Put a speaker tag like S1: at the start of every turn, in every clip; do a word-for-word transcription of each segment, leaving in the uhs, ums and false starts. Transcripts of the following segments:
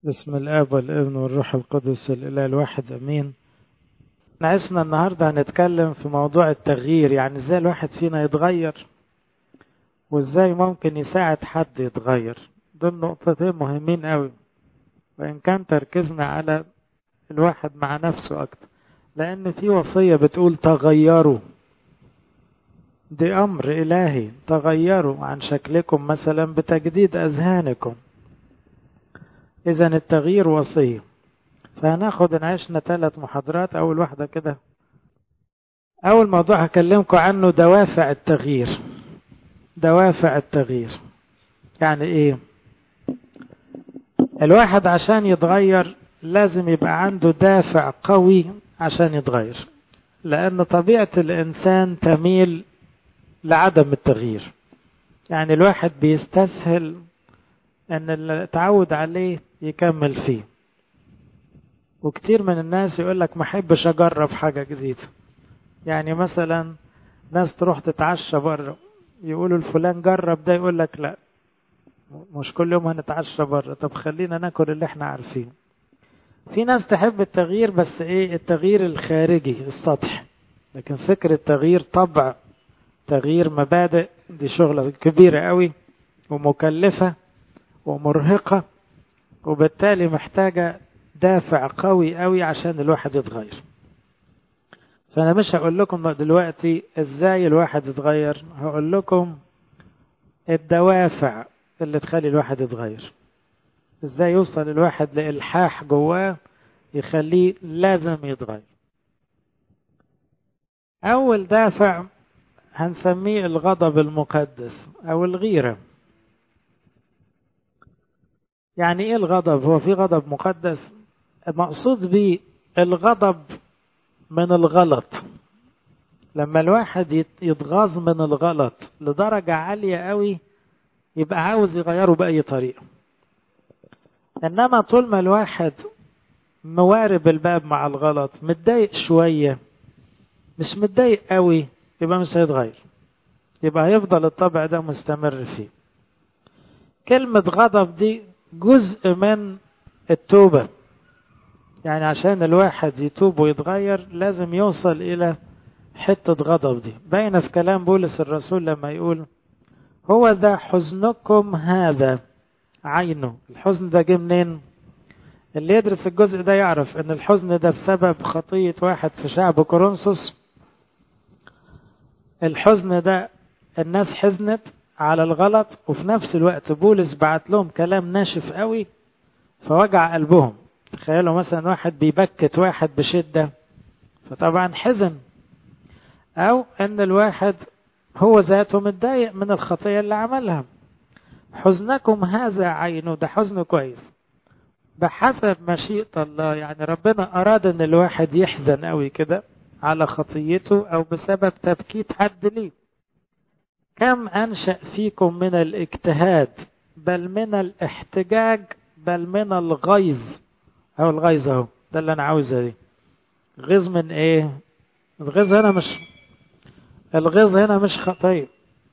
S1: بسم الآب والابن والروح القدس الإله الواحد أمين. نعيشنا النهاردة هنتكلم في موضوع التغيير، يعني ازاي الواحد فينا يتغير وازاي ممكن يساعد حد يتغير. دول نقطتين مهمين قوي، وإن كان تركيزنا على الواحد مع نفسه أكتر، لأن في وصية بتقول تغيروا، دي أمر إلهي، تغيروا عن شكلكم مثلا بتجديد أذهانكم. إذا التغيير وصية. فهناخد نعيشنا ثلاث محاضرات. أول واحدة كده، أول موضوع هكلمكم عنه دوافع التغيير. دوافع التغيير يعني إيه؟ الواحد عشان يتغير لازم يبقى عنده دافع قوي عشان يتغير، لأن طبيعة الإنسان تميل لعدم التغيير. يعني الواحد بيستسهل أن اللي اتعود عليه يكمل فيه، وكتير من الناس يقولك ما حبش أجرب حاجة جديدة. يعني مثلا ناس تروح تتعشى بره، يقولوا الفلان جرب ده، يقولك لا مش كل يوم هنتعشى بره، طب خلينا ناكل اللي احنا عارفينه. في ناس تحب التغيير، بس ايه؟ التغيير الخارجي السطح، لكن فكرة تغيير طبع، تغيير مبادئ، دي شغلة كبيرة قوي ومكلفة ومرهقة، وبالتالي محتاجة دافع قوي قوي عشان الواحد يتغير. فأنا مش هقول لكم دلوقتي ازاي الواحد يتغير، هقول لكم الدوافع اللي تخلي الواحد يتغير، ازاي يوصل الواحد لإلحاح جواه يخليه لازم يتغير. أول دافع هنسميه الغضب المقدس أو الغيرة. يعني إيه الغضب؟ هو في غضب مقدس؟ المقصود به الغضب من الغلط. لما الواحد يتغاظ من الغلط لدرجة عالية قوي يبقى عاوز يغيره بأي طريقة. إنما طول ما الواحد موارب الباب مع الغلط، متضايق شوية مش متضايق قوي، يبقى مش هيتغير، يبقى هيفضل الطبع ده مستمر فيه. كلمة غضب دي جزء من التوبة، يعني عشان الواحد يتوب ويتغير لازم يوصل إلى حتة غضب. دي باينة في كلام بولس الرسول لما يقول هو ذا حزنكم هذا عينه. الحزن ده جه منين؟ اللي يدرس الجزء ده يعرف ان الحزن ده بسبب خطية واحد في شعب كورنثوس. الحزن ده الناس حزنت على الغلط، وفي نفس الوقت بولس بعت لهم كلام ناشف قوي فوجع قلبهم. تخيلوا مثلا واحد بيبكت واحد بشدة، فطبعا حزن، او ان الواحد هو ذاته متضايق من الخطية اللي عملها. حزنكم هذا عينه، ده حزن كويس بحسب مشيئة الله. يعني ربنا أراد أن الواحد يحزن قوي كده على خطيته أو بسبب تبكيت حد ليه. كم أنشأ فيكم من الاجتهاد بل من الاحتجاج بل من الغيظ. أو الغيظ أهو ده اللي أنا عاوزها. دي غيظ من إيه؟ الغيظ هنا مش الغيظ هنا مش خطية،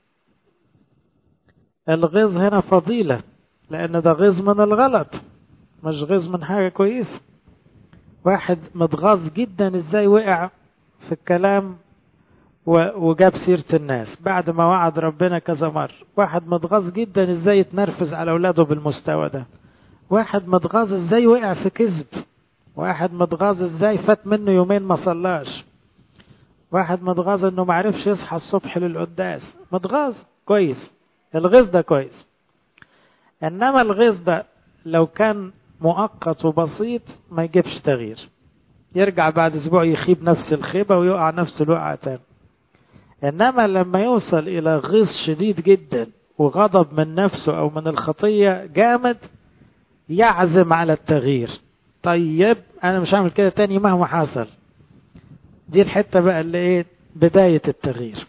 S1: الغيظ هنا فضيلة، لأن ده غيظ من الغلط مش غيظ من حاجة كويسة. واحد متغاظ جدا ازاي وقع في الكلام وجاب سيرة الناس بعد ما وعد ربنا كذا مرة. واحد متغاظ جدا ازاي يتنرفز على اولاده بالمستوى ده. واحد متغاظ ازاي وقع في كذب. واحد متغاظ ازاي فات منه يومين ما صلاش. واحد متغاظ انه معرفش يصحى الصبح للقداس. متغاظ كويس، الغيظ ده كويس. انما الغيظ ده لو كان مؤقت وبسيط ما يجيبش تغيير، يرجع بعد اسبوع يخيب نفس الخيبة ويقع نفس الوقعة تاني. انما لما يوصل الى غيظ شديد جدا وغضب من نفسه او من الخطية جامد، يعزم على التغيير. طيب انا مش هعمل كده تاني مهما حصل. دي الحتة بقى اللي ايه؟ بداية التغيير.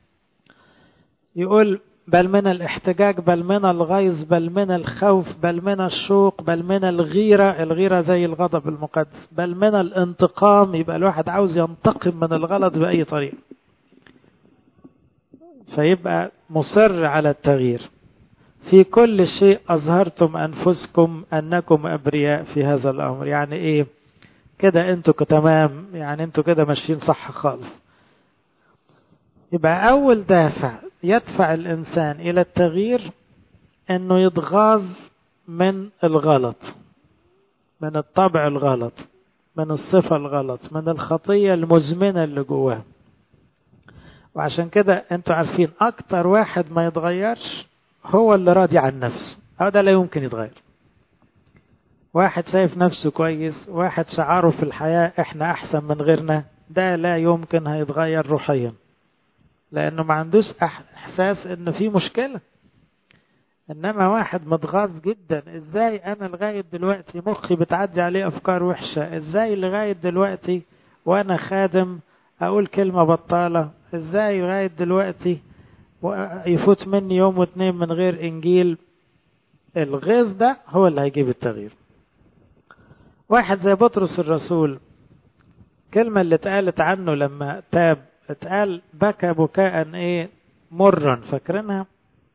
S1: يقول بل من الاحتجاج بل من الغيظ بل من الخوف بل من الشوق بل من الغيرة. الغيرة زي الغضب المقدس. بل من الانتقام، يبقى الواحد عاوز ينتقم من الغلط بأي طريقة، فيبقى مصر على التغيير. في كل شيء أظهرتم أنفسكم أنكم أبرياء في هذا الأمر. يعني إيه كده؟ أنتوا تمام، يعني أنتوا كده ماشيين صح خالص. يبقى أول دافع يدفع الإنسان إلى التغيير أنه يتغاظ من الغلط، من الطبع الغلط، من الصفة الغلط، من الخطية المزمنة اللي جواه. وعشان كده أنتوا عارفين أكتر واحد ما يتغيرش هو اللي راضي عن نفسه، هذا لا يمكن يتغير. واحد شايف نفسه كويس، واحد شعاره في الحياة احنا احسن من غيرنا، ده لا يمكن هيتغير روحيا، لانه ما عندوش احساس ان في مشكلة. انما واحد متغاظ جدا، ازاي انا لغاية دلوقتي مخي بتعدي عليه افكار وحشة، ازاي لغاية دلوقتي وانا خادم اقول كلمة بطالة، ازاي لغاية دلوقتي يفوت مني يوم واتنين من غير انجيل. الغيظ ده هو اللي هيجيب التغيير. واحد زي بطرس الرسول، كلمة اللي اتقالت عنه لما تاب، اتقال بكى بكاء ايه مرا، فاكرينها؟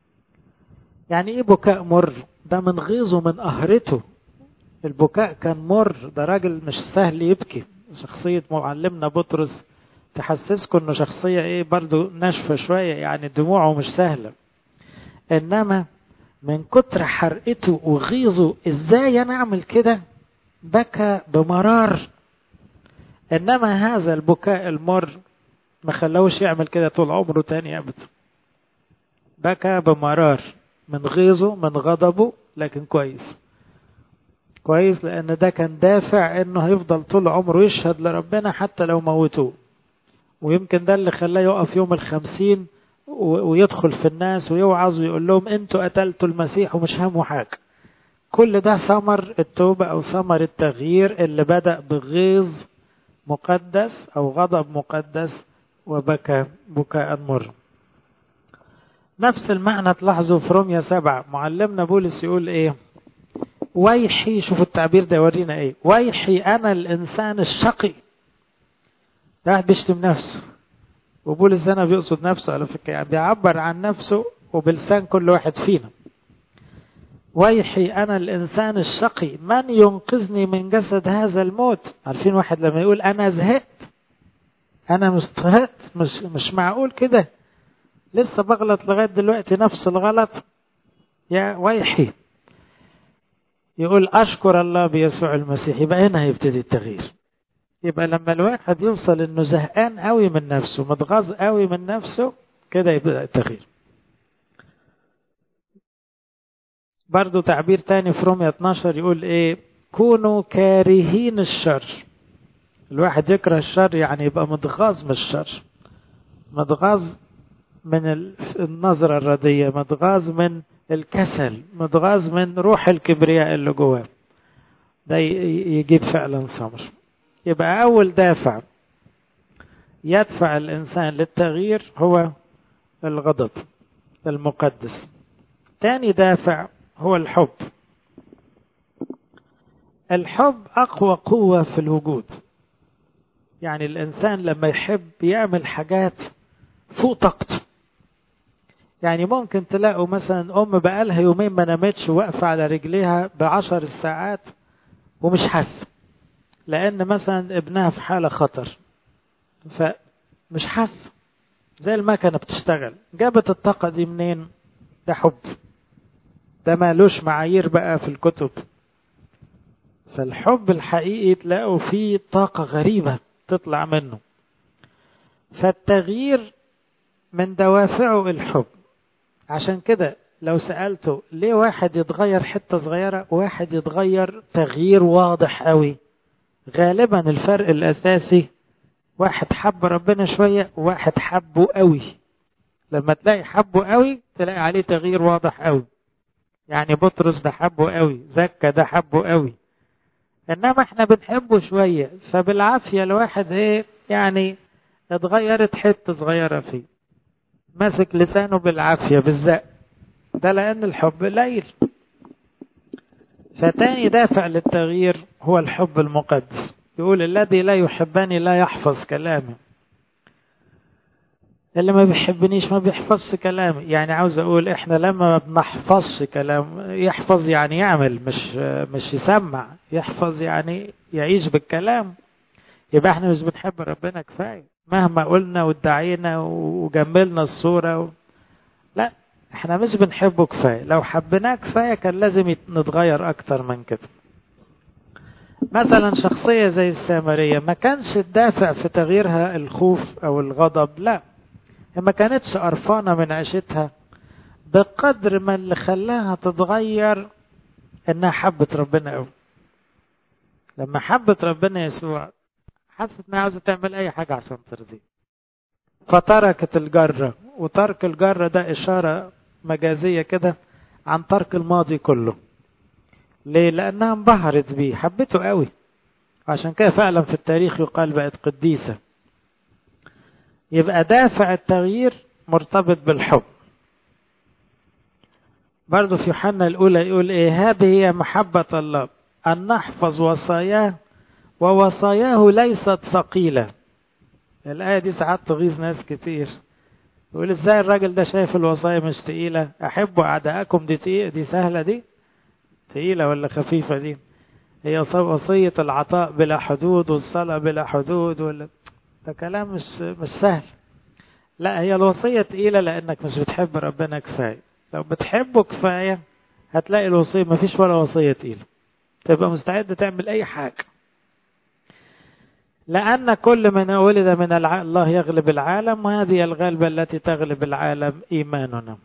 S1: يعني ايه بكاء مر؟ ده من غيظه من قهرته. البكاء كان مر، ده راجل مش سهل يبكي. شخصية معلمنا بطرس تحسسكم انه شخصية ايه برضو ناشفة شوية، يعني دموعه مش سهلة. انما من كتر حرقته وغيظه، ازاي انا اعمل كده، بكى بمرار. انما هذا البكاء المر ما خلوش يعمل كده طول عمره تاني ابدا. بكى بمرار من غيظه من غضبه، لكن كويس كويس لان ده كان دافع انه هيفضل طول عمره يشهد لربنا حتى لو موتوه. ويمكن ده اللي خلاه يقف يوم الخمسين ويدخل في الناس ويوعظ ويقول لهم انتوا قتلتوا المسيح ومش هموا حاجة. كل ده ثمر التوبة او ثمر التغيير اللي بدأ بغيظ مقدس او غضب مقدس وبكى بكاء مر. نفس المعنى تلاحظوا في رومية سبعة، معلمنا بولس يقول ايه؟ ويحي، شوفوا التعبير ده يورينا ايه، ويحي انا الانسان الشقي. ده واحد بيشتم نفسه، وبولس هنا بيقصد نفسه على فكرة، يعني بيعبر عن نفسه وبلسان كل واحد فينا. ويحي انا الانسان الشقي، من ينقذني من جسد هذا الموت. عارفين واحد لما يقول انا زهقت، انا مستهقت، مش مش معقول كده، لسه بغلط لغاية دلوقتي نفس الغلط، يا ويحي. يقول أشكر الله بيسوع المسيح. يبقى هنا هيبتدي التغيير. يبقى لما الواحد يوصل إنه زهقان قوي من نفسه، متغاظ قوي من نفسه، كده يبدأ التغيير. برضو تعبير تاني في رومية اتناشر يقول إيه؟ كونوا كارهين الشر. الواحد يكره الشر يعني يبقى متغاظ من الشر، متغاظ من النظرة الردية، متغاظ من الكسل، متغاظ من روح الكبرياء اللي جواه. ده يجيب فعلا ثمر. يبقى أول دافع يدفع الإنسان للتغيير هو الغضب المقدس. ثاني دافع هو الحب. الحب أقوى قوة في الوجود. يعني الإنسان لما يحب يعمل حاجات فوق طاقته. يعني ممكن تلاقوا مثلا أم بقالها يومين ما نامتش واقفة على رجليها بعشر الساعات ومش حاسة، لأن مثلا ابنها في حالة خطر، فمش حاسة، زي المكنة بتشتغل. جابت الطاقة دي منين؟ ده حب، ده مالوش معايير بقى في الكتب. فالحب الحقيقي تلاقوا فيه طاقة غريبة تطلع منه. فالتغيير من دوافعه الحب. عشان كده لو سألته ليه واحد يتغير حتة صغيرة وواحد يتغير تغيير واضح قوي، غالبا الفرق الأساسي واحد حب ربنا شوية وواحد حبه قوي. لما تلاقي حبه قوي تلاقي عليه تغيير واضح قوي. يعني بطرس ده حبه قوي، زكا ده حبه قوي. انما احنا بنحبه شوية، فبالعافية الواحد ايه يعني اتغيرت حتة صغيرة فيه، ماسك لسانه بالعافية بالزق، ده لأن الحب قليل. فتاني دافع للتغيير هو الحب المقدس. يقول الذي لا يحبني لا يحفظ كلامي. اللي ما بيحبنيش ما بيحفظش كلامي. يعني عاوز اقول احنا لما ما بنحفظش كلام، يحفظ يعني يعمل، مش مش يسمع. يحفظ يعني يعيش بالكلام. يبقى احنا مش بنحب ربنا كفاية مهما قلنا وادعينا وجملنا الصورة و... لا، احنا مش بنحبه كفاية. لو حبناه كفاية كان لازم نتغير اكتر من كده. مثلا شخصية زي السامرية ما كانش الدافع في تغييرها الخوف او الغضب، لا، ما كانتش قرفانة من عيشتها، بقدر ما اللي خلاها تتغير انها حبت ربنا قوي. لما حبت ربنا يسوع حست انها عاوزة تعمل اي حاجة عشان ترضيه، فتركت الجرة. وترك الجرة ده اشارة مجازية كده عن ترك الماضي كله. ليه؟ لانها انبهرت بيه، حبته قوي، عشان كده فعلا في التاريخ يقال بقت قديسة. يبقى دافع التغيير مرتبط بالحب. برضو في يوحنا الأولى يقول إيه؟ هذه هي محبة الله أن نحفظ وصاياه ووصاياه ليست ثقيلة. الآية دي ساعات تغيظ ناس كتير، يقول إزاي الراجل ده شايف الوصايا مش تقيلة؟ أحبوا أعداءكم، دي تقيلة؟ دي سهلة؟ دي تقيلة ولا خفيفة دي؟ هي وصية العطاء بلا حدود والصلاة بلا حدود، ولا ده كلام مش مش سهل. لا، هي الوصية تقيلة لأنك مش بتحب ربنا كفاية. لو بتحبه كفاية هتلاقي الوصية ما فيش ولا وصية تقيلة، تبقى مستعد تعمل أي حاجة. لأن كل من ولد من الله يغلب العالم، وهذه الغلبة التي تغلب العالم إيماننا.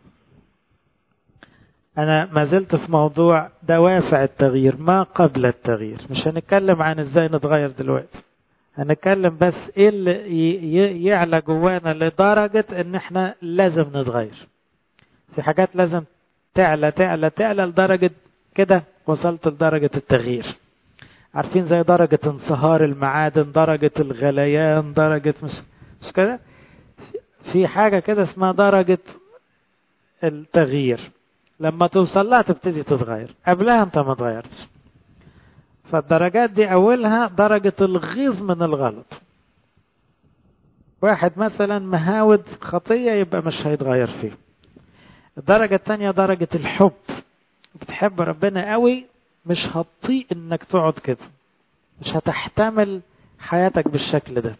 S1: أنا ما زلت في موضوع دوافع التغيير ما قبل التغيير. مش هنتكلم عن إزاي نتغير دلوقتي، هنتكلم بس إيه اللي يعلى جوانا لدرجة إن إحنا لازم نتغير. في حاجات لازم تعلى تعلى تعلى لدرجة كده وصلت لدرجة التغيير. عارفين زي درجة انصهار المعادن، درجة الغليان، درجة مش, مش كده. في حاجة كده اسمها درجة التغيير، لما توصل لها تبتدي تتغير، قبلها انت ما تغيرتش. فالدرجات دي اولها درجة الغيظ من الغلط. واحد مثلا مهاود خطية يبقى مش هيتغير فيه. الدرجة الثانية درجة الحب، بتحب ربنا قوي، مش هتطيق انك تقعد كده، مش هتحتمل حياتك بالشكل ده.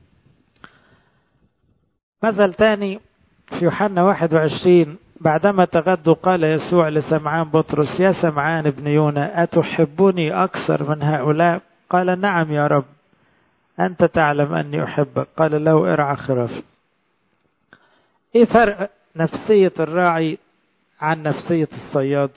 S1: مثل تاني في يوحنا واحد وعشرين، بعدما تغدوا قال يسوع لسمعان بطرس: يا سمعان ابن يونا، أتحبني أكثر من هؤلاء؟ قال: نعم يا رب، أنت تعلم أني أحبك. قال له: ارعى خرافي. إيه فرق نفسية الراعي عن نفسية الصياد؟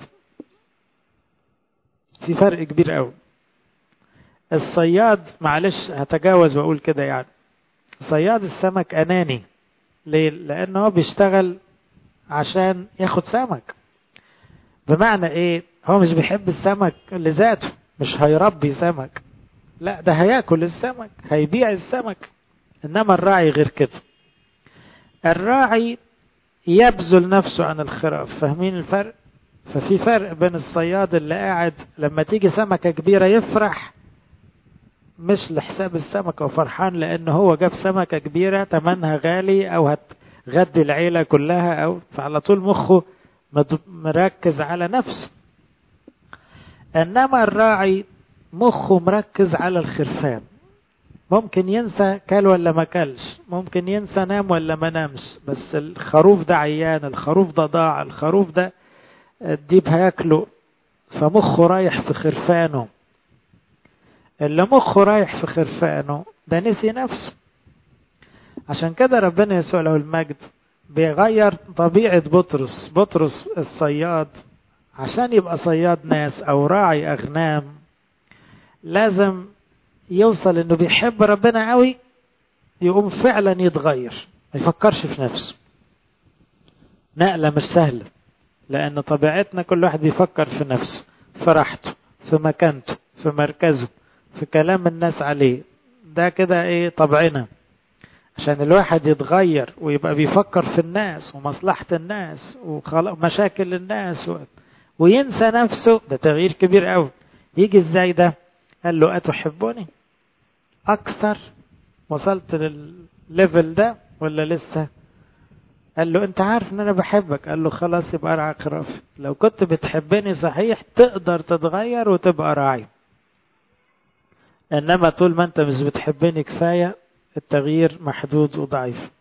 S1: في فرق كبير قوي. الصياد، معلش هتجاوز وأقول كده، يعني صياد السمك أناني. ليه؟ لأنه بيشتغل عشان ياخد سمك. بمعنى إيه؟ هو مش بيحب السمك لذاته، مش هيربي سمك، لا ده هياكل السمك، هيبيع السمك. إنما الراعي غير كده. الراعي يبذل نفسه عن الخراف. فاهمين الفرق؟ ففي فرق بين الصياد اللي قاعد لما تيجي سمكة كبيرة يفرح، مش لحساب السمكة، وفرحان لأنه هو جاب سمكة كبيرة تمنها غالي أو هتغدي العيلة كلها، أو فعلى طول مخه مركز على نفسه. إنما الراعي مخه مركز على الخرفان. ممكن ينسى كل ولا ما كلش، ممكن ينسى نام ولا ما نامش، بس الخروف ده عيان، الخروف ده ضاع، الخروف ده الديب هياكله، فمخه رايح في خرفانه. اللي مخه رايح في خرفانه ده نسي نفسه. عشان كده ربنا يسوع له المجد بيغير طبيعة بطرس. بطرس الصياد عشان يبقى صياد ناس أو راعي أغنام لازم يوصل إنه بيحب ربنا قوي، يقوم فعلا يتغير، ما يفكرش في نفسه. نقلة مش سهلة، لأن طبيعتنا كل واحد بيفكر في نفسه، في راحته، في مكانته، في مركزه، في كلام الناس عليه. ده كده ايه طبعنا. عشان الواحد يتغير ويبقى بيفكر في الناس ومصلحة الناس ومشاكل الناس و... وينسى نفسه، ده تغيير كبير قوي. يجي ازاي ده؟ قال له: أتحبني أكثر؟ وصلت للليفل ده ولا لسه؟ قال له انت عارف ان انا بحبك. قال له خلاص يبقى ارعى خرافي. لو كنت بتحبني صحيح تقدر تتغير وتبقى راعي، انما طول ما انت مش بتحبني كفاية التغيير محدود وضعيف.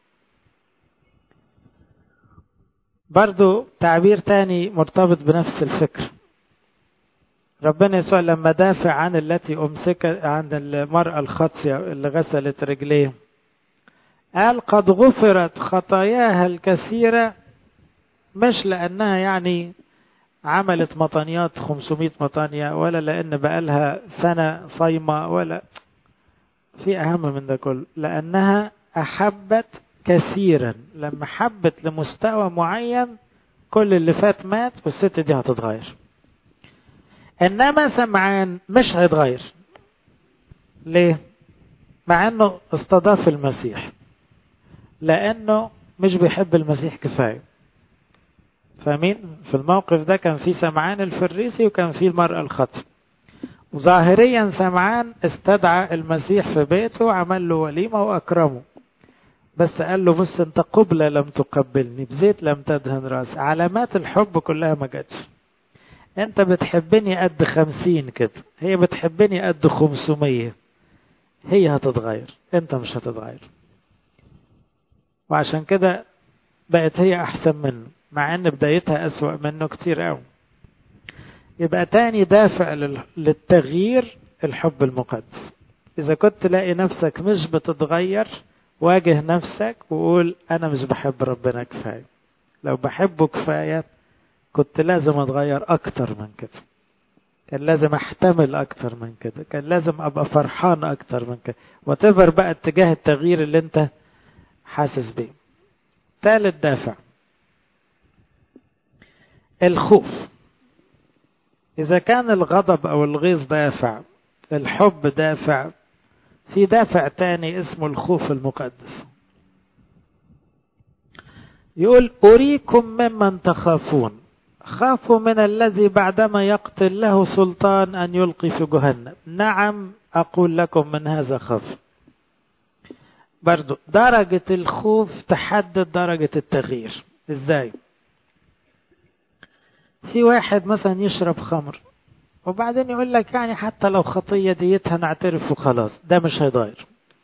S1: برضو تعبير تاني مرتبط بنفس الفكر. ربنا يسوع لما دافع عن التي أمسك عن المرأة الخاطية اللي غسلت رجليه قال قد غفرت خطاياها الكثيرة، مش لأنها يعني عملت مطانيات خمسمائة مطانية، ولا لأن بقالها سنة صايمة، ولا في أهم من ده كله، لأنها أحبت كثيرا. لما حبت لمستوى معين كل اللي فات مات والست دي هتتغير. إنما سمعان مش هيتغير. ليه؟ مع أنه استضاف المسيح، لأنه مش بيحب المسيح كفاية. فاهمين؟ في الموقف ده كان في سمعان الفريسي وكان في المرأة الخاطئة. ظاهريا سمعان استدعى المسيح في بيته وعمل له وليمة وأكرمه، بس قال له بص انت قبلة لم تقبلني، بزيت لم تدهن راسي، علامات الحب كلها ما جاتش. انت بتحبني قد خمسين كده، هي بتحبني قد خمسمية، هي هتتغير انت مش هتتغير. وعشان كده بقت هي احسن منه مع ان بدايتها اسوأ منه كتير قوي. يبقى تاني دافع للتغيير الحب المقدس. اذا كنت تلاقي نفسك مش بتتغير واجه نفسك وقول انا مش بحب ربنا كفاية. لو بحبه كفاية كنت لازم اتغير اكتر من كده، كان لازم احتمل اكتر من كده، كان لازم ابقى فرحان اكتر من كده، وتفر بقى اتجاه التغيير اللي انت حاسس بيه. ثالث دافع الخوف. اذا كان الغضب او الغيظ دافع، الحب دافع، في دافع تاني اسمه الخوف المقدس. يقول أريكم ممن تخافون، خافوا من الذي بعدما يقتل له سلطان أن يلقي في جهنم. نعم أقول لكم من هذا خاف. برضو درجة الخوف تحدد درجة التغيير. إزاي؟ في واحد مثلا يشرب خمر وبعدين يقول لك يعني حتى لو خطية ديتها نعترف وخلاص، ده مش هيضاير.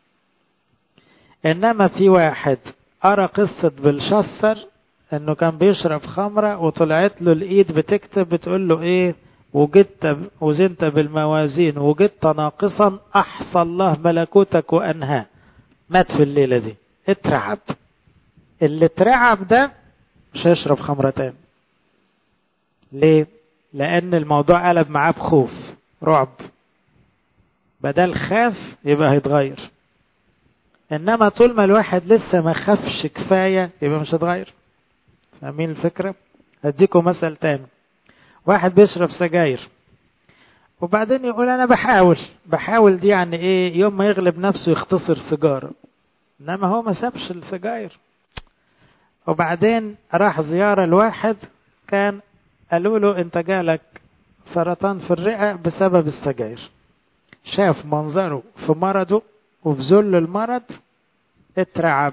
S1: إنما في واحد أرى قصة بلشسر انه كان بيشرب خمرة وطلعت له الايد بتكتب بتقول له ايه، وجدت وزنت بالموازين وجدت ناقصا احصى الله ملكوتك وانهاه. مات في الليلة دي، اترعب. اللي اترعب ده مش هيشرب خمرة تاني. ليه؟ لان الموضوع قلب معاه بخوف، رعب. بدل خاف يبقى هيتغير. انما طول ما الواحد لسه ما خافش كفاية يبقى مش هيتغير. فاهمين الفكرة؟ هديكم مثل تاني. واحد بيشرب سجاير وبعدين يقول انا بحاول بحاول دي يعني ايه، يوم ما يغلب نفسه يختصر سيجارة، انما هو ما سابش السجاير. وبعدين راح زيارة لواحد كان قالوا له انت جالك سرطان في الرئة بسبب السجاير. شاف منظره في مرضه وفي ذل المرض، اترعب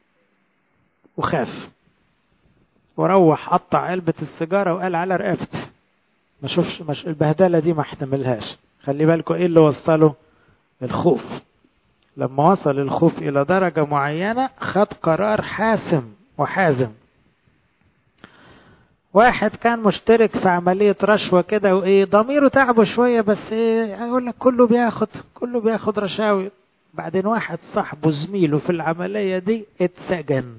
S1: وخاف وروح قطع علبة السيجارة وقال على رقبتي ما شوفش مش البهدلة دي ما احتملهاش. خلي بالكم ايه اللي وصله؟ الخوف. لما وصل الخوف الى درجة معينة خد قرار حاسم وحازم. واحد كان مشترك في عملية رشوة كده وايه ضميره تعبه شوية، بس ايه يقول لك كله بياخد كله بياخد رشاوي. بعدين واحد صاحبه زميله في العملية دي اتسجن،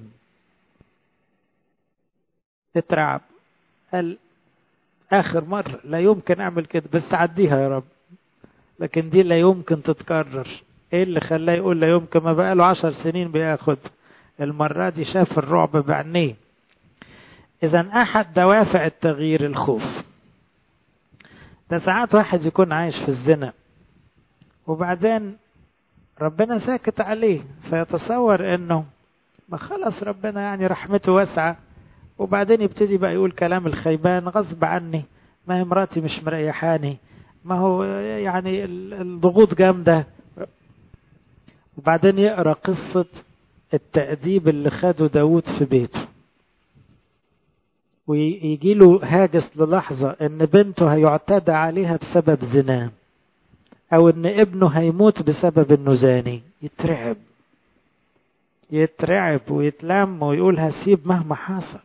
S1: اترعب، قال آخر مرة لا يمكن أعمل كده، بس عديها يا رب، لكن دي لا يمكن تتكرر. إيه اللي خلاه يقول لا يمكن؟ ما بقى له عشر سنين بياخد، المرة دي شاف الرعب بعينيه. إذن أحد دوافع التغيير الخوف. ده ساعات واحد يكون عايش في الزنا وبعدين ربنا ساكت عليه فيتصور إنه ما خلص ربنا يعني رحمته واسعة، وبعدين يبتدي بقى يقول كلام الخيبان غصب عني، ما هي مراتي مش مريحاني، ما هو يعني الضغوط جامدة. وبعدين يقرأ قصة التأديب اللي خده داود في بيته ويجي له هاجس للحظة ان بنته هيعتدى عليها بسبب زنا، او ان ابنه هيموت بسبب انه زاني، يترعب يترعب ويتلم ويقول هسيب مهما حصل.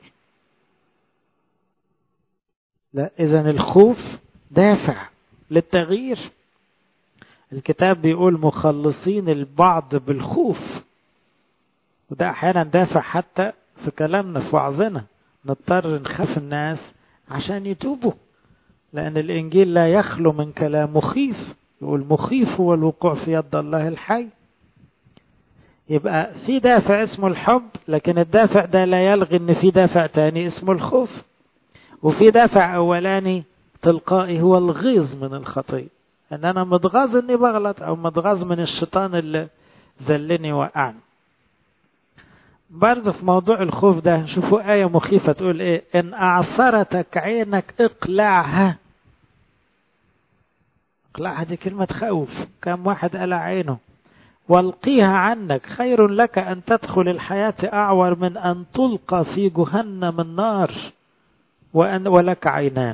S1: لا، اذا الخوف دافع للتغيير. الكتاب بيقول مخلصين البعض بالخوف، وده احيانا دافع حتى في كلامنا في وعظنا، نضطر نخاف الناس عشان يتوبوا، لان الانجيل لا يخلو من كلام مخيف. يقول مخيف هو الوقوع في يد الله الحي. يبقى في دافع اسمه الحب، لكن الدافع ده لا يلغي ان في دافع تاني اسمه الخوف. وفي دافع اولاني تلقائي هو الغيظ من الخطية، ان انا متغاظ اني بغلط، او متغاظ من الشيطان اللي زلني وقعني. برضه في موضوع الخوف ده شوفوا آية مخيفة تقول ايه: ان اعثرتك عينك اقلعها. اقلعها دي كلمة خوف، كم واحد قلع عينه. والقيها عنك، خير لك ان تدخل الحياة اعور من ان تلقى في جهنم النار وأن ولك عينان.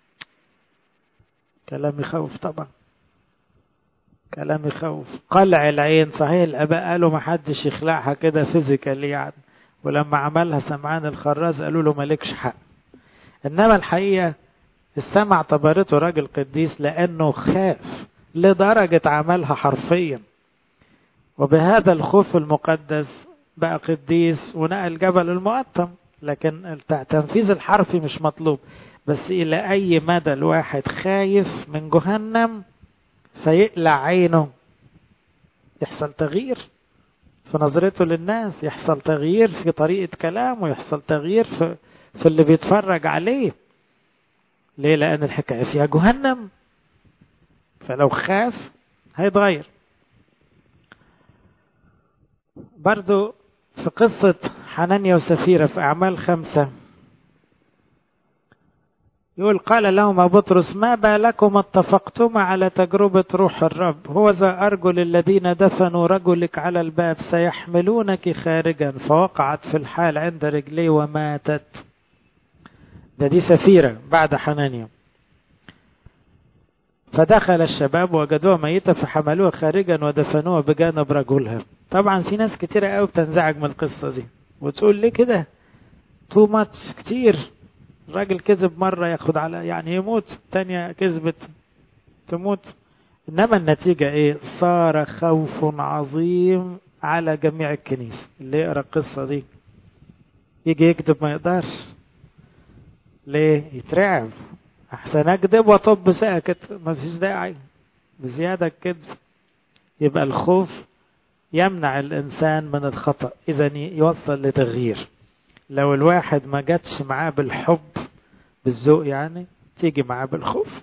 S1: كلام يخوف طبعا، كلام يخوف. قلع العين صحيح الاباء قالوا ما حدش يخلعها كده فيزيكال يعني، ولما عملها سمعان الخراز قالوا له مالكش حق. انما الحقيقة السمع اعتبرته راجل قديس لانه خاف لدرجة عملها حرفيا، وبهذا الخوف المقدس بقى قديس ونقل جبل المقطم. لكن التنفيذ الحرفي مش مطلوب. بس الى اي مدى الواحد خايف من جهنم فيقلع عينه، يحصل تغيير في نظرته للناس، يحصل تغيير في طريقة كلامه، يحصل تغيير في, في اللي بيتفرج عليه. ليه؟ لأن الحكاية فيها جهنم، فلو خاف هيتغير. برضو في قصة حنانيا وسفيرة في أعمال خمسة يقول: قال لهما بطرس: ما بالكم اتفقتما على تجربة روح الرب؟ هو ذا أرجل الذين دفنوا رجلك على الباب سيحملونك خارجا. فوقعت في الحال عند رجليه وماتت. ده دي سفيرة بعد حنانيا. فدخل الشباب وجدوها ميتة فحملوها خارجا ودفنوها بجانب رجلها. طبعا في ناس كتيرة قوي بتنزعج من القصة دي وتقول ليه كده؟ تو ماتش كتير. الراجل كذب مرة ياخد على يعني يموت، تانية كذبت تموت. إنما النتيجة إيه؟ صار خوف عظيم على جميع الكنيسة. اللي يقرأ القصة دي يجي يكذب ما يقدرش. ليه؟ يترعب. أحسن أكذب وطب ساكت، ما فيش داعي بزيادة الكذب. يبقى الخوف يمنع الإنسان من الخطأ، إذن يوصل لتغيير. لو الواحد ما جاتش معاه بالحب بالذوق يعني، تيجي معاه بالخوف.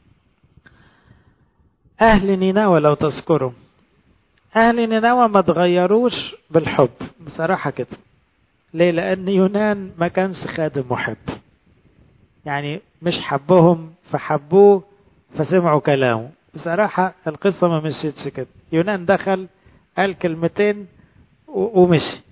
S1: أهل نينوى لو تذكروا، أهل نينوى ما تغيروش بالحب بصراحة كده. ليه؟ لأن يونان ما كانش خادم محب، يعني مش حبهم فحبوه فسمعوا كلامه. بصراحة القصة ما مشيتش كده. يونان دخل قال كلمتين ومشي.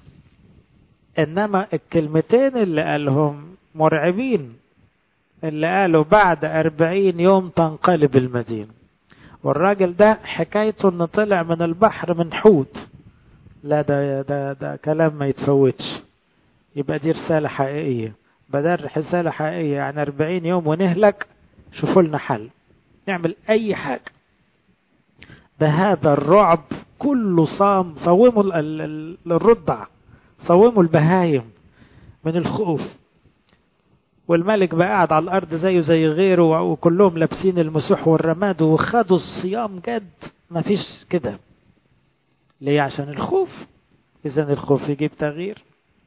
S1: إنما الكلمتين اللي قالهم مرعبين، اللي قالوا بعد أربعين يوم تنقلب المدينة. والراجل ده حكايته انه طلع من البحر من حوت. لا ده, ده, ده كلام ما يتفوتش. يبقى دي رسالة حقيقية. بدل رسالة حقيقية يعني أربعين يوم ونهلك، شوفوا لنا حل نعمل أي حاجة. بهذا الرعب كله صام صوموا الرضع، صوموا البهايم من الخوف. والملك بقى قاعد على الأرض زيه زي غيره، وكلهم لابسين المسوح والرماد وخدوا الصيام جد. ما فيش كده. ليه؟ عشان الخوف. إذن الخوف يجيب تغيير.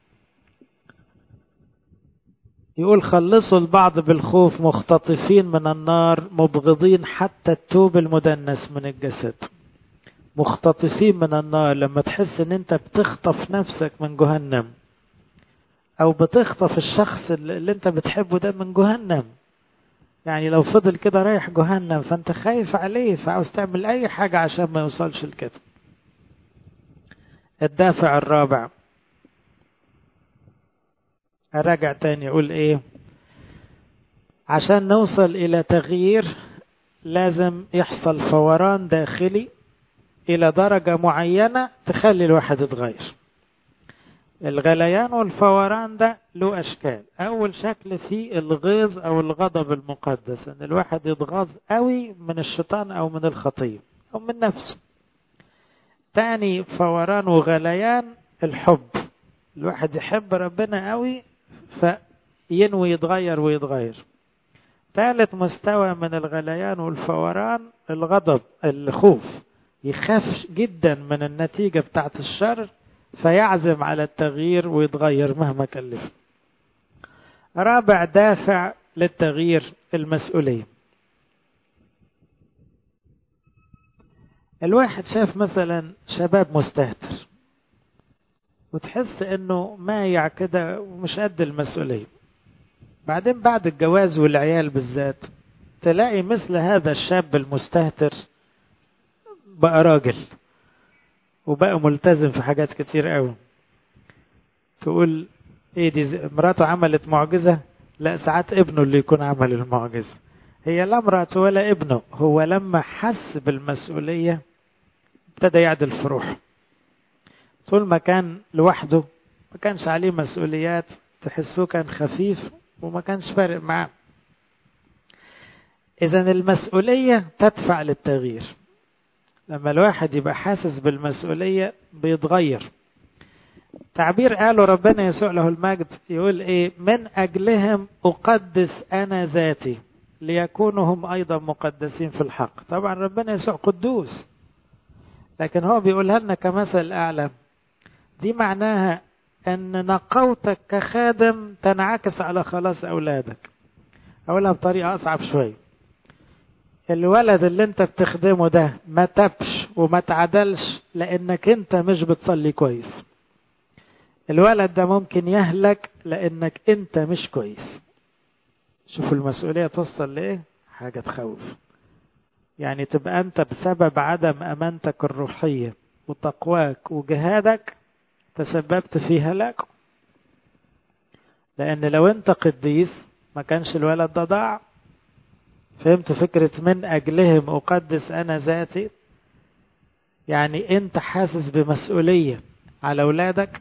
S1: يقول: خلصوا البعض بالخوف مختطفين من النار مبغضين حتى التوب المدنس من الجسد. مختطفين من النار لما تحس ان انت بتخطف نفسك من جهنم، او بتخطف الشخص اللي انت بتحبه ده من جهنم. يعني لو فضل كده رايح جهنم فانت خايف عليه، فعاوز تعمل اي حاجة عشان ما يوصلش لكده. الدافع الرابع: أراجع تاني أقول إيه؟ عشان نوصل إلى تغيير لازم يحصل فوران داخلي إلى درجة معينة تخلي الواحد يتغير. الغليان والفوران ده له أشكال. أول شكل فيه الغيظ أو الغضب المقدس، أن الواحد يتغاظ قوي من الشيطان أو من الخطية أو من نفسه. تاني فوران وغليان الحب، الواحد يحب ربنا قوي فينوي يتغير ويتغير. ثالث مستوى من الغليان والفوران الغضب، الخوف، يخاف جدا من النتيجة بتاعت الشر فيعزم على التغيير ويتغير مهما كلف. رابع دافع للتغيير المسؤولية. الواحد شاف مثلا شباب مستهتر وتحس انه مايع كده ومش قد المسؤولية، بعدين بعد الجواز والعيال بالذات تلاقي مثل هذا الشاب المستهتر بقى راجل وبقى ملتزم في حاجات كتير قوي. تقول ايه دي مراته عملت معجزة؟ لا، ساعات ابنه اللي يكون عمل المعجزة. هي لا مراته ولا ابنه، هو لما حس بالمسؤولية ابتدى يعدل في روحه. طول ما كان لوحده ما كانش عليه مسؤوليات، تحسوه كان خفيف وما كانش فارق معاه. إذن المسؤولية تدفع للتغيير. لما الواحد يبقى حاسس بالمسؤولية بيتغير. تعبير قاله ربنا يسوع له المجد يقول ايه؟ من أجلهم أقدس أنا ذاتي ليكونوا هم أيضا مقدسين في الحق. طبعا ربنا يسوع قدوس، لكن هو بيقولها لنا كمثل أعلى. دي معناها أن نقوتك كخادم تنعكس على خلاص أولادك. أقولها بطريقة أصعب شوي. الولد اللي انت بتخدمه ده ما تبش وما تعدلش لأنك انت مش بتصلي كويس. الولد ده ممكن يهلك لأنك انت مش كويس. شوفوا المسؤولية توصل لإيه؟ حاجة تخوف. يعني تبقى أنت بسبب عدم أمانتك الروحية وتقواك وجهادك تسببت في هلاكه. لأن لو أنت قديس ما كانش الولد ده ضاع. فهمتوا فكرة من أجلهم أقدس أنا ذاتي؟ يعني أنت حاسس بمسؤولية على أولادك،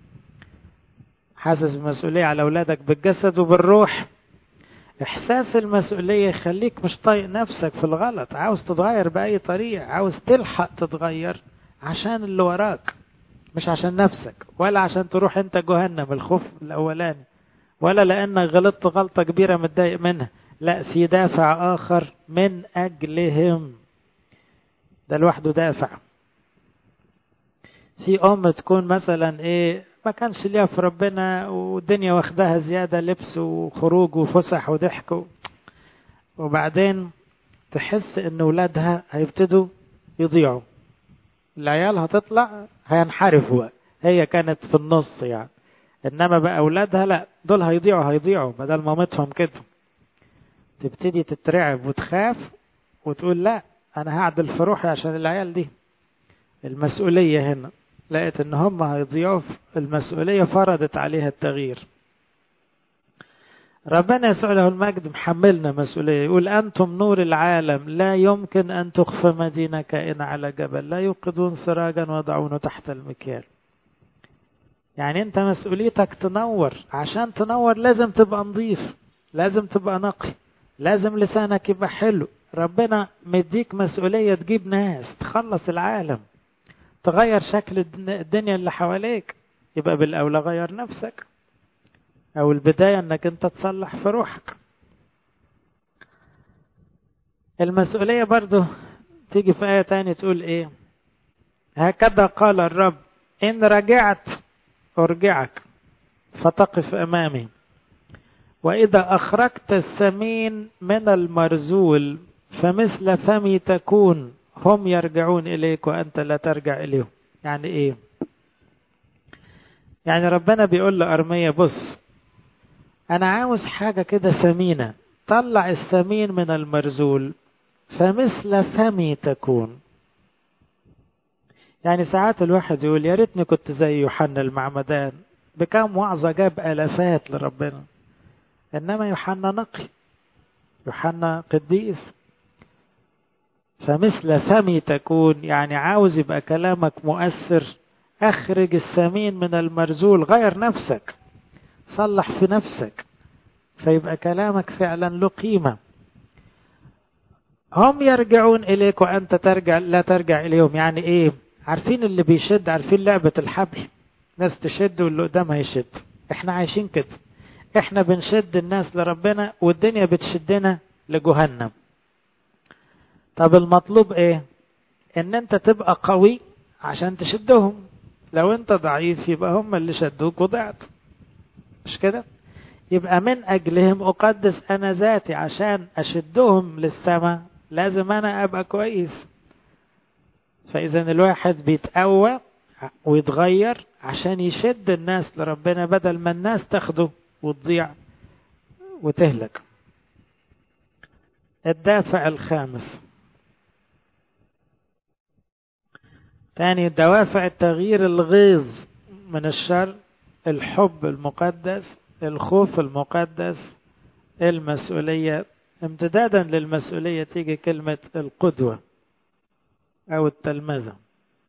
S1: حاسس بمسؤولية على أولادك بالجسد وبالروح. إحساس المسؤولية يخليك مش طايق نفسك في الغلط، عاوز تتغير بأي طريقة، عاوز تلحق تتغير عشان اللي وراك، مش عشان نفسك ولا عشان تروح انت جهنم الخوف الأولاني، ولا لأنك غلطت غلطة كبيرة متضايق منها. لا، في دافع آخر من أجلهم، ده لوحده دافع. في أم تكون مثلا إيه ما كانش ليها في ربنا والدنيا واخدها زيادة لبس وخروج وفسح وضحك، وبعدين تحس إن ولادها هيبتدوا يضيعوا. العيال هتطلع هينحرفوا، هي كانت في النص يعني، إنما بقى أولادها لا، دول هيضيعوا هيضيعوا بدل مامتهم كده. تبتدي تترعب وتخاف وتقول لا أنا هعدل في روحي عشان العيال دي. المسؤولية هنا لقيت إن هم هيضيعوا، المسؤولية فرضت عليها التغيير. ربنا يسوع له المجد محملنا مسؤولية. يقول أنتم نور العالم، لا يمكن أن تخفى مدينة كائنة على جبل، لا يوقدون سراجا وضعونه تحت المكيال. يعني أنت مسؤوليتك تنور، عشان تنور لازم تبقى نظيف، لازم تبقى نقي، لازم لسانك يبقى حلو. ربنا مديك مسؤولية تجيب ناس، تخلص العالم، تغير شكل الدنيا اللي حواليك. يبقى بالأولى غير نفسك، أو البداية أنك أنت تصلح في روحك. المسؤولية برضو تيجي في آية تانية تقول إيه؟ هكذا قال الرب إن رجعت أرجعك فتقف أمامي، وإذا أخرجت الثمين من المرزول فمثل فمي تكون، هم يرجعون إليك وأنت لا ترجع إليهم. يعني إيه؟ يعني ربنا بيقول لأرميا بص أنا عاوز حاجة كده ثمينة، طلع الثمين من المرزول فمثل فمي تكون. يعني ساعات الواحد يقول يا ريتني كنت زي يوحنا المعمدان، بكام وعظة جاب آلافات لربنا، إنما يوحنا نقي، يوحنا قديس. فمثل فمي تكون، يعني عاوز يبقى كلامك مؤثر، أخرج الثمين من المرزول، غير نفسك، صلح في نفسك، فيبقى كلامك فعلا له قيمة. هم يرجعون إليك وأنت ترجع لا ترجع إليهم. يعني إيه؟ عارفين اللي بيشد، عارفين لعبة الحبل، ناس تشد واللي قدامها يشد. إحنا عايشين كده، إحنا بنشد الناس لربنا والدنيا بتشدنا لجهنم. طب المطلوب إيه؟ إن أنت تبقى قوي عشان تشدهم. لو أنت ضعيف يبقى هم اللي شدوك وضعت، مش كده؟ يبقى من أجلهم أقدس أنا ذاتي، عشان أشدهم للسماء لازم أنا أبقى كويس. فإذا الواحد بيتقوى ويتغير عشان يشد الناس لربنا، بدل ما الناس تاخده وتضيع وتهلك. الدافع الخامس، تاني دوافع التغيير: الغيظ من الشر، الحب المقدس، الخوف المقدس، المسؤولية. امتدادا للمسؤولية تيجي كلمة القدوة أو التلمذة.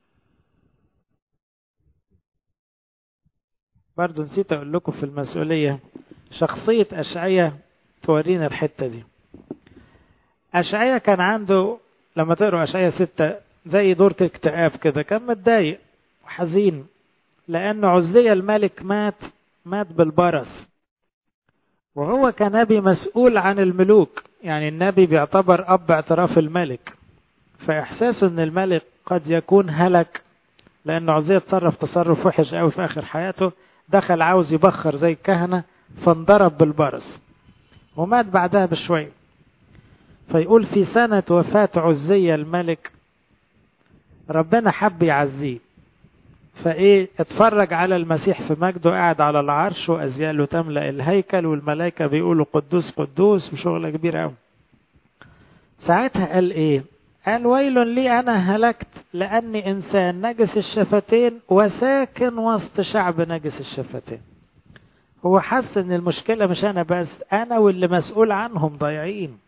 S1: برضو نسيت أقول لكم في المسؤولية، شخصية أشعية تورينا الحتة دي. أشعية كان عنده، لما تقرأ أشعية ستة، زي دور اكتئاب كده، كان متضايق وحزين لأن عزية الملك مات مات بالبرص، وهو كنبي مسؤول عن الملوك، يعني النبي بيعتبر أب اعتراف الملك، فإحساسه أن الملك قد يكون هلك لأن عزية تصرف تصرف وحش قوي في آخر حياته، دخل عاوز يبخر زي الكهنة فانضرب بالبرص ومات بعدها بشوي. فيقول في سنة وفاة عزية الملك ربنا حب يعزيه، فايه اتفرج على المسيح في مجده قاعد على العرش وازياله تملأ الهيكل والملائكة بيقولوا قدوس قدوس، وشغلة كبيرة قوي. ساعتها قال ايه؟ قال ويل لي انا هلكت لاني انسان نجس الشفتين وساكن وسط شعب نجس الشفتين. هو حس ان المشكلة مش انا بس، انا واللي مسؤول عنهم ضايعين.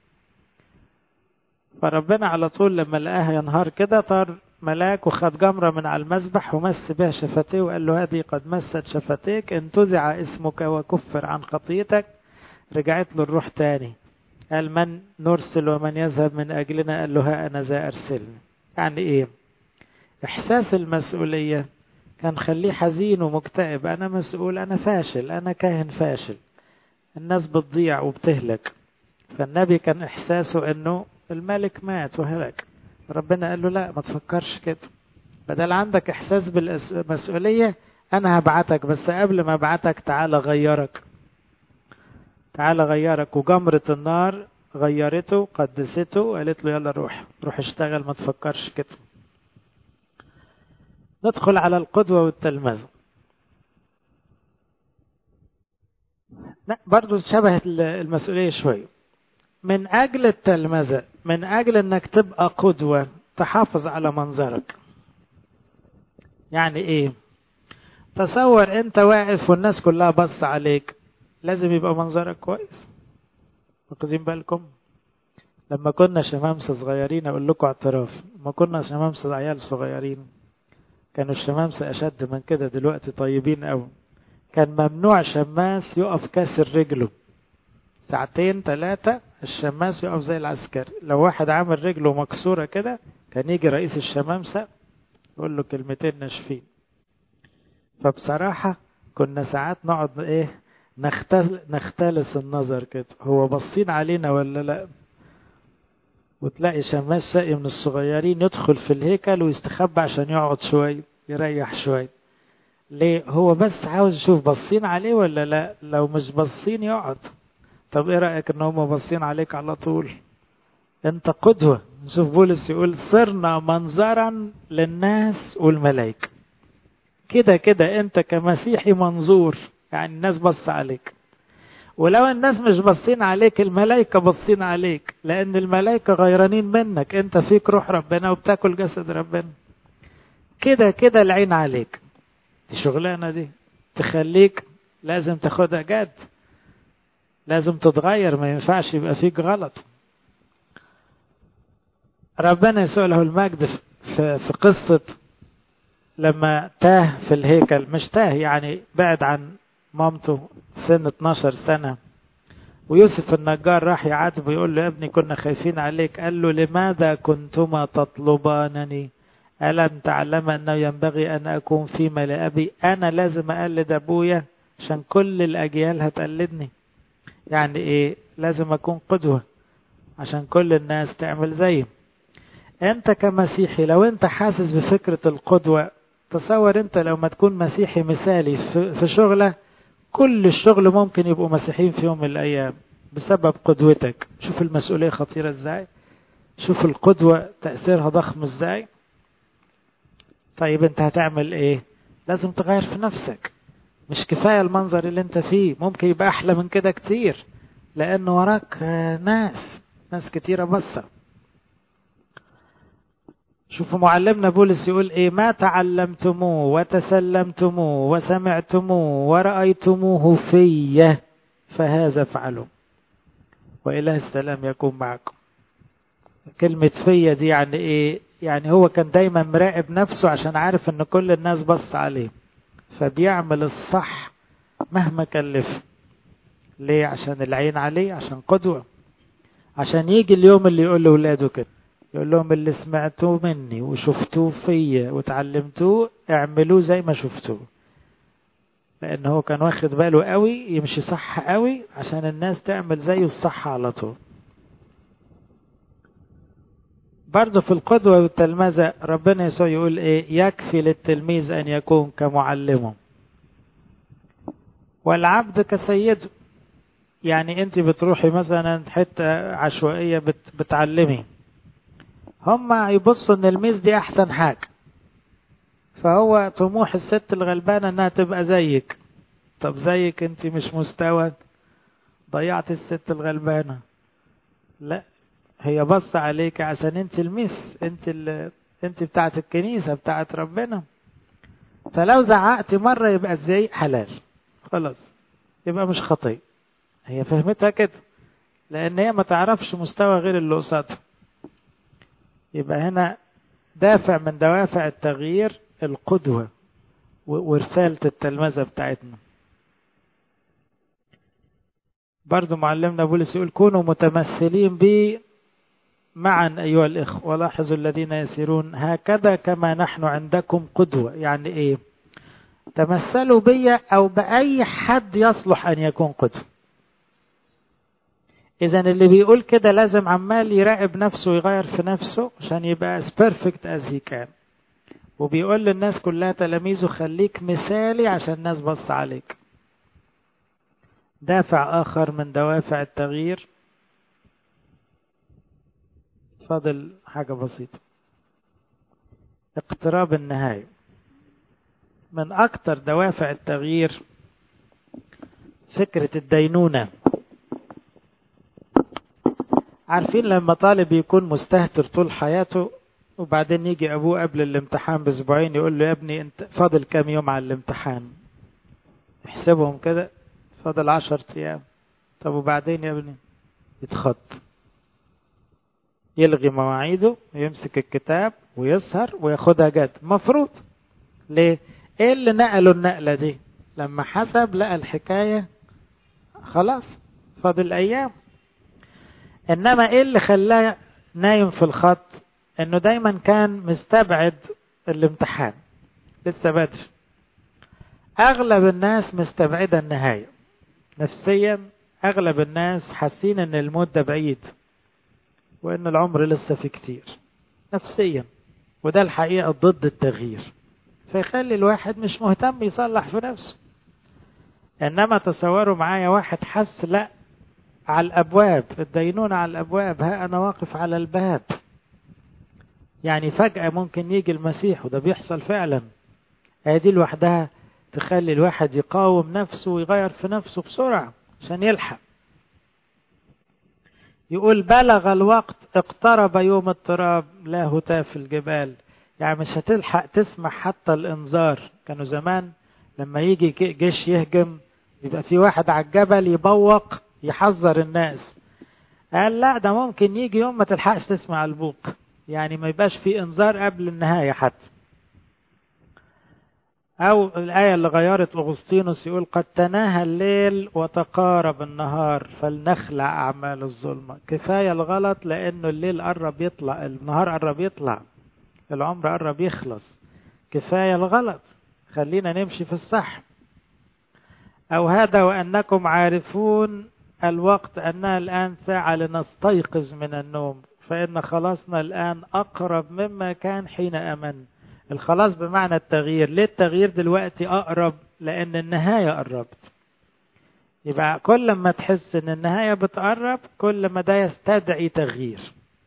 S1: فربنا على طول لما لقاها ينهار كده طار ملاك وخد جمرة من على المذبح ومس بها شفتيه وقال له هذه قد مست شفتيك، انتزع اسمك وكفر عن خطيتك. رجعت له الروح تاني، قال من نرسل ومن يذهب من أجلنا؟ قال له ها أنا ذا أرسلني. يعني إيه؟ إحساس المسؤولية كان خليه حزين ومكتئب، أنا مسؤول، أنا فاشل، أنا كاهن فاشل، الناس بتضيع وبتهلك. فالنبي كان إحساسه أنه الملك مات وهلك. ربنا قال له لا، ما تفكرش كده، بدل عندك إحساس بالمسؤولية أنا هبعتك، بس قبل ما أبعتك تعال غيرك، تعال غيرك. وجمرة النار غيرته قدسته وقالت له يلا روح روح اشتغل، ما تفكرش كده. ندخل على القدوة والتلمذة. لا برضو شبه المسؤولية شوية. من أجل التلمذة، من أجل أنك تبقى قدوة، تحافظ على منظرك. يعني إيه؟ تصور أنت واقف والناس كلها بص عليك، لازم يبقى منظرك كويس. واخدين بالكم؟ لما كنا شمامسة صغيرين، أقول لكم اعتراف، لما كنا شمامسة عيال صغيرين كانوا الشمامسة أشد من كده، دلوقتي طيبين أوي. كان ممنوع شماس يقف كاسر رجله ساعتين ثلاثة، الشماس يقف زي العسكري. لو واحد عامل رجله مكسورة كده كان يجي رئيس الشمامسة يقول له كلمتين ناشفين. فبصراحة كنا ساعات نقعد ايه نختل نختلس النظر كده، هو بصين علينا ولا لا. وتلاقي شماس شقي من الصغيرين يدخل في الهيكل ويستخبى عشان يقعد شوي يريح شوي. ليه؟ هو بس عاوز يشوف بصين عليه ولا لا، لو مش بصين يقعد. طب ايه رأيك ان هم بصين عليك على طول؟ انت قدوة. نشوف بولس يقول صرنا منظرا للناس والملائكة. كده كده انت كمسيحي منظور، يعني الناس بص عليك. ولو الناس مش بصين عليك الملائكة بصين عليك، لان الملائكة غيرانين منك، انت فيك روح ربنا وبتاكل جسد ربنا. كده كده العين عليك. دي شغلانة دي تخليك لازم تاخدها جد، لازم تتغير، ما ينفعش يبقى فيك غلط. ربنا يسوع له المجد في قصة لما تاه في الهيكل، مش تاه يعني بعد عن مامته سن اتناشر سنة، ويوسف النجار راح يعاتبه يقول له يا ابني كنا خايفين عليك. قال له لماذا كنتما تطلبانني ألم تعلم أنه ينبغي أن أكون في ملء أبي؟ أنا لازم أقلد أبويا عشان كل الأجيال هتقلدني. يعني إيه؟ لازم أكون قدوة عشان كل الناس تعمل زيي. أنت كمسيحي لو أنت حاسس بفكرة القدوة، تصور أنت لو ما تكون مسيحي مثالي في شغلة، كل الشغل ممكن يبقوا مسيحيين في يوم من الأيام بسبب قدوتك. شوف المسؤولية خطيرة إزاي، شوف القدوة تأثيرها ضخم إزاي. طيب أنت هتعمل إيه؟ لازم تغير في نفسك، مش كفاية المنظر اللي أنت فيه، ممكن يبقى أحلى من كده كتير، لأن وراك ناس ناس كتيرة بصة. شوفوا معلمنا بولس يقول إيه؟ ما تعلمتموه وتسلمتموه وسمعتموه ورأيتموه في فهذا فعلوا وإله السلام يكون معكم. كلمة في دي يعني إيه؟ يعني هو كان دايما مراقب نفسه عشان عارف إن كل الناس بص عليه، فبيعمل الصح مهما كلف. ليه؟ عشان العين عليه، عشان قدوة، عشان يجي اليوم اللي يقول لأولاده كده، يقول لهم اللي سمعتوه مني وشفتوه فيا وتعلمتوه اعملوه زي ما شفتوه. لأن هو كان واخد باله قوي يمشي صح قوي عشان الناس تعمل زيه الصح على طول. برضه في القدوة والتلمذة ربنا يسوع يقول ايه؟ يكفي للتلميذ أن يكون كمعلمه والعبد كسيده. يعني انت بتروحي مثلا حتة عشوائية بت بتعلمي، هم يبصوا ان الميز دي احسن حاجة، فهو طموح الست الغلبانة انها تبقى زيك. طب زيك انت مش مستوى، ضيعت الست الغلبانة. لا، هي بص عليك عشان انت الميس، انت ال... انت بتاعت الكنيسة بتاعت ربنا. فلو زعقتي مرة يبقى ازاي حلال، خلاص يبقى مش خطيء. هي فهمتها كده، لان هي ما تعرفش مستوى غير اللي قصادها. يبقى هنا دافع من دوافع التغيير القدوة ورسالة التلمذة بتاعتنا. برضو معلمنا بولس يقول كونوا متمثلين بي معا أيها الإخوة ولاحظوا الذين يسيرون هكذا كما نحن عندكم قدوة. يعني إيه؟ تمثلوا بي أو بأي حد يصلح أن يكون قدوة. إذن اللي بيقول كده لازم عمال يراقب نفسه ويغير في نفسه عشان يبقى as perfect as he can. وبيقول للناس كلها تلاميذه خليك مثالي عشان الناس بص عليك. دافع آخر من دوافع التغيير. فاضل حاجة بسيطة، اقتراب النهاية. من أكتر دوافع التغيير فكرة الدينونة. عارفين لما طالب يكون مستهتر طول حياته وبعدين يجي أبوه قبل الامتحان بأسبوعين يقول له يا ابني انت فاضل كام يوم على الامتحان؟ يحسبهم كده، فاضل عشر أيام. طب وبعدين يا ابني؟ يتخط، يلغي مواعيده ويمسك الكتاب ويسهر وياخدها جد. مفروض. ليه؟ ايه اللي نقله النقلة دي؟ لما حسب لقى الحكاية خلاص فاضل أيام. إنما ايه اللي خلاه نايم في الخط؟ انه دايما كان مستبعد الامتحان، لسه بدري. اغلب الناس مستبعدة النهاية نفسيا. اغلب الناس حاسين ان الموت ده بعيد وان العمر لسه فيه كتير نفسيا، وده الحقيقة ضد التغيير، فيخلي الواحد مش مهتم يصلح في نفسه. انما تصوروا معايا واحد حس لا، على الابواب الدينونة، على الابواب، ها انا واقف على الباب. يعني فجأة ممكن يجي المسيح، وده بيحصل فعلا. هذه لوحدها تخلي الواحد يقاوم نفسه ويغير في نفسه بسرعة عشان يلحق. يقول بلغ الوقت اقترب يوم اضطراب لا هتاف في الجبال. يعني مش هتلحق تسمع حتى الانذار. كانوا زمان لما يجي جيش يهجم يبقى في واحد على الجبل يبوق يحذر الناس. قال لا، ده ممكن يجي يوم ما تلحقش تسمع البوق، يعني ما يبقاش في انذار قبل النهاية حتى. أو الآية اللي غيرت أغسطينوس يقول قد تناهى الليل وتقارب النهار فلنخلع أعمال الظلمة. كفاية الغلط، لأنه الليل قرب يطلع، النهار قرب يطلع، العمر قرب يخلص. كفاية الغلط، خلينا نمشي في الصح. أو هذا وأنكم عارفون الوقت أنها الآن ساعة لنستيقظ من النوم، فإن خلاصنا الآن أقرب مما كان حين أمن. الخلاص بمعنى التغيير. ليه التغيير دلوقتي أقرب؟ لأن النهاية قربت. يبقى كل ما تحس أن النهاية بتقرب كل ما ده يستدعي تغيير.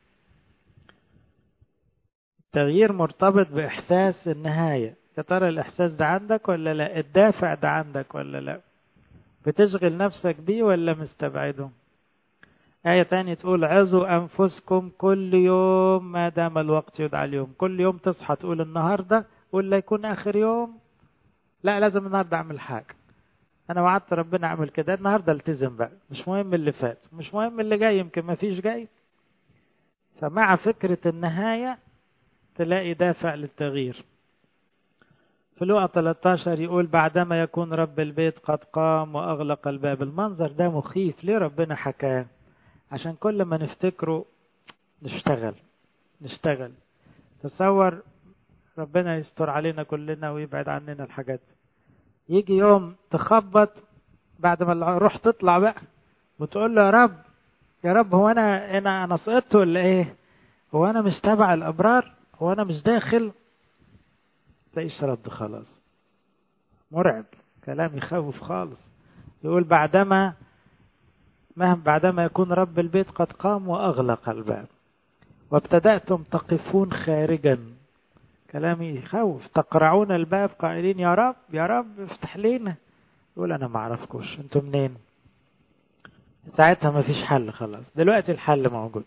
S1: التغيير مرتبط بإحساس النهاية. يا ترى الإحساس ده عندك ولا لا؟ الدافع ده عندك ولا لا؟ بتشغل نفسك بيه ولا مستبعده؟ آية تانية تقول عظوا أنفسكم كل يوم ما دام الوقت يدعى اليوم. كل يوم تصحى تقول النهاردة ولا يكون آخر يوم؟ لا، لازم النهاردة أعمل حاجة. أنا وعدت ربنا أعمل كده، النهاردة التزم بقى. مش مهم اللي فات، مش مهم اللي جاي، يمكن ما فيش جاي. فمع فكرة النهاية تلاقي دافع للتغيير. في لوقا ثلاثة عشر يقول بعدما يكون رب البيت قد قام وأغلق الباب. المنظر ده مخيف. ليه ربنا حكاه؟ عشان كل ما نفتكره نشتغل نشتغل. تصور ربنا يستر علينا كلنا ويبعد عننا الحاجات. يجي يوم تخبط بعد ما الروح تطلع بقى وتقول له يا رب يا رب هو انا انا انا سقطت ولا ايه؟ هو انا مش تبع الابرار؟ هو انا مش داخل؟ تلاقيش رد خلاص. مرعب، كلام يخوف خالص. يقول بعدما مهما بعدما يكون رب البيت قد قام وأغلق الباب وابتدأتم تقفون خارجا. كلام يخوف. تقرعون الباب قائلين يا رب يا رب افتح لينا. يقول أنا ما أعرفكوش، أنتم منين؟ ساعتها ما فيش حل خلاص. دلوقتي الحل موجود.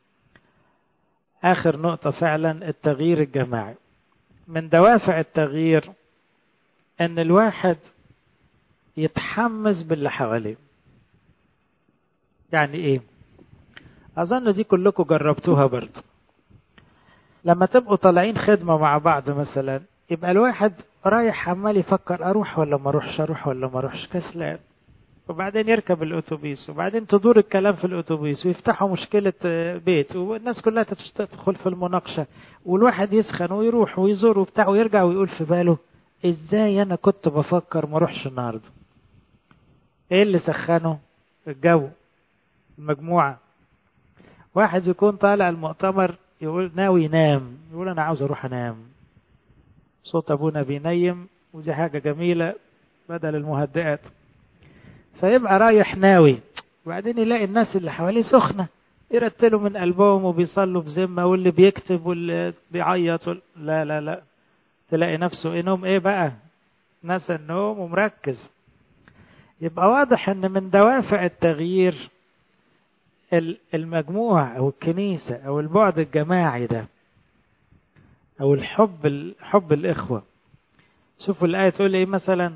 S1: آخر نقطة فعلا التغيير الجماعي. من دوافع التغيير أن الواحد يتحمس باللي حواليه. يعني ايه؟ اظن دي كلكم جربتوها برضه. لما تبقوا طالعين خدمة مع بعض مثلا، يبقى الواحد رايح عمال يفكر اروح ولا ما اروحش، اروح ولا ما اروحش، كسلان. وبعدين يركب الاتوبيس، وبعدين تدور الكلام في الاتوبيس ويفتحوا مشكلة بيت والناس كلها تدخل في المناقشة، والواحد يسخن ويروح ويزور وبتاع ويرجع ويقول في باله ازاي انا كنت بفكر ما اروحش النهارده. ايه اللي سخنه؟ الجو، المجموعة. واحد يكون طالع المؤتمر يقول ناوي ينام، يقول أنا عاوز أروح أنام، صوت أبونا بينيم ودي حاجة جميلة بدل المهدئات. فيبقى رايح ناوي، وبعدين يلاقي الناس اللي حواليه سخنة يرتلوا من قلبهم وبيصلوا بذمة، واللي بيكتب واللي بيعيط. لا لا لا، تلاقي نفسه إيه نوم إيه بقى، نسى النوم ومركز. يبقى واضح أن من دوافع التغيير المجموع أو الكنيسة أو البعد الجماعي ده أو الحب الحب الإخوة. شوفوا الآية تقول إيه مثلا؟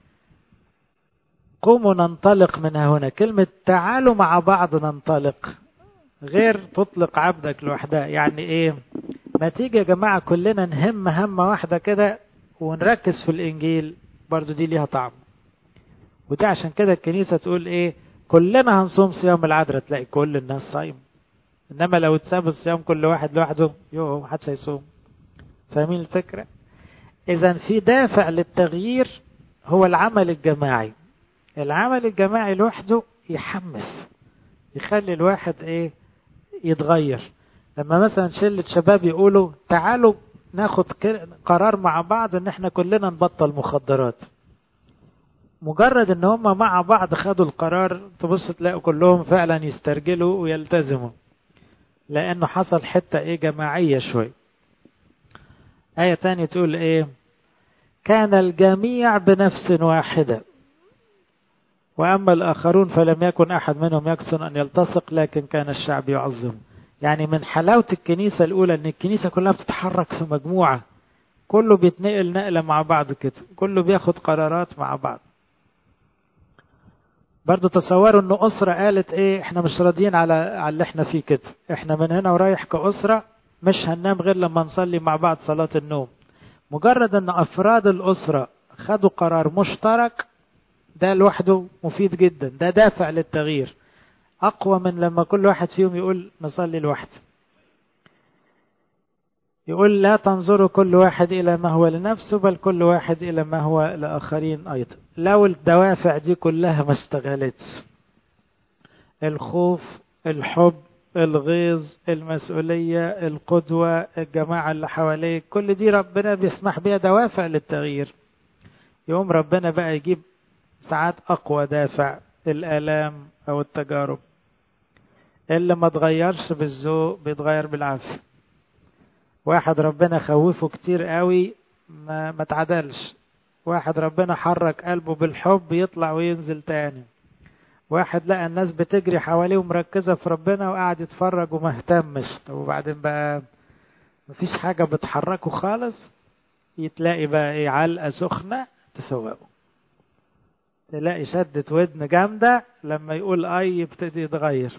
S1: قوموا ننطلق من هنا. كلمة تعالوا مع بعض ننطلق غير تطلق عبدك لوحدها. يعني إيه؟ ما تيجي يا جماعة كلنا نهم همة واحدة كده ونركز في الإنجيل، برضو دي ليها طعم. ودي عشان كده الكنيسة تقول إيه؟ كلنا هنصوم صيام العذراء، تلاقي كل الناس صايم. انما لو اتساب الصيام كل واحد لوحده يوه محدش هيصوم. فاهمين الفكرة؟ اذا في دافع للتغيير هو العمل الجماعي. العمل الجماعي لوحده يحمس، يخلي الواحد ايه يتغير. لما مثلا شلة شباب يقولوا تعالوا ناخد قرار مع بعض ان احنا كلنا نبطل مخدرات، مجرد ان هم مع بعض خدوا القرار تبص تلاقوا كلهم فعلا يسترجلوا ويلتزموا، لانه حصل حتة ايه جماعية شوي. آية تانية تقول ايه؟ كان الجميع بنفس واحدة واما الاخرون فلم يكن احد منهم يقصد ان يلتصق لكن كان الشعب يعظم. يعني من حلاوة الكنيسة الاولى ان الكنيسة كلها بتتحرك في مجموعة، كله بيتنقل نقلة مع بعض كده، كله بياخد قرارات مع بعض. برضو تصوروا انه أسرة قالت ايه، احنا مش راضيين على على اللي احنا فيه كده، احنا من هنا ورايح كأسرة مش هننام غير لما نصلي مع بعض صلاة النوم. مجرد ان افراد الأسرة خدوا قرار مشترك، ده لوحده مفيد جدا، ده دافع للتغيير اقوى من لما كل واحد فيهم يقول نصلي لوحده. يقول لا تنظروا كل واحد إلى ما هو لنفسه، بل كل واحد إلى ما هو لآخرين أيضا. لو الدوافع دي كلها ما اشتغلتش، الخوف، الحب، الغيظ، المسؤولية، القدوة، الجماعة اللي حواليك، كل دي ربنا بيسمح بيها دوافع للتغيير. يوم ربنا بقى يجيب ساعات أقوى دافع، الآلام أو التجارب. اللي ما تغيرش بالذوق بيتغير بالعافية. واحد ربنا خوفه كتير قوي ما, ما تعدلش. واحد ربنا حرك قلبه بالحب يطلع وينزل تاني. واحد لقى الناس بتجري حواليه ومركزة في ربنا وقاعد يتفرج وما اهتمش، وبعدين بقى مفيش حاجة بتحركه خالص، يتلاقي بقى ايه، علقة سخنة تفوقه. تلاقي شدة ودن جامدة لما يقول اي يبتدي يتغير.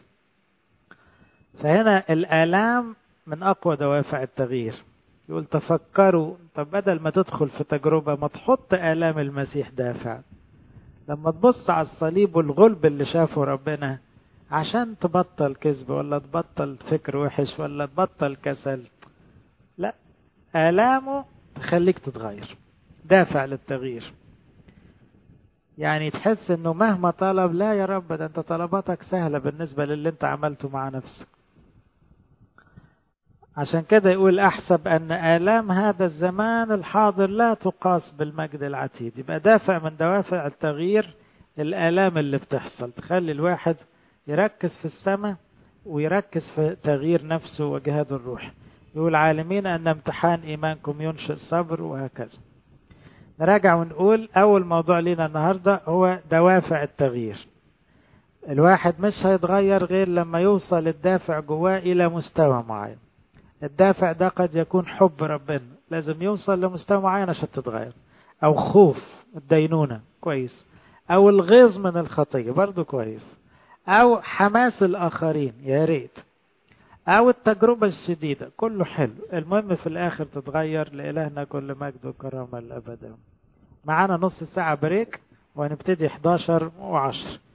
S1: فهنا الآلام من أقوى دوافع التغيير. يقول تفكروا، طب بدل ما تدخل في تجربة ما تحط آلام المسيح دافع. لما تبص على الصليب والغلب اللي شافه ربنا عشان تبطل كذب ولا تبطل فكر وحش ولا تبطل كسل، لا، آلامه تخليك تتغير، دافع للتغيير. يعني تحس انه مهما طلب، لا يا رب ده انت طلباتك سهلة بالنسبة للي انت عملته مع نفسك. عشان كده يقول أحسب أن آلام هذا الزمان الحاضر لا تقاس بالمجد العتيد. يبقى دافع من دوافع التغيير الآلام اللي بتحصل، تخلي الواحد يركز في السماء ويركز في تغيير نفسه وجهاد الروح. يقول عالمين أن امتحان إيمانكم ينشئ الصبر، وهكذا. نراجع ونقول أول موضوع لنا النهاردة هو دوافع التغيير. الواحد مش هيتغير غير لما يوصل الدافع جواه إلى مستوى معين. الدافع ده قد يكون حب ربنا، لازم يوصل لمستوى معين عشان تتغير، او خوف الدينونة كويس، او الغيظ من الخطية برضو كويس، او حماس الاخرين يا ريت، او التجربة الشديدة، كله حلو. المهم في الاخر تتغير. لإلهنا كل مجد وكرامة الابد. معانا نص ساعة بريك وهنبتدي احداشر وعشرة.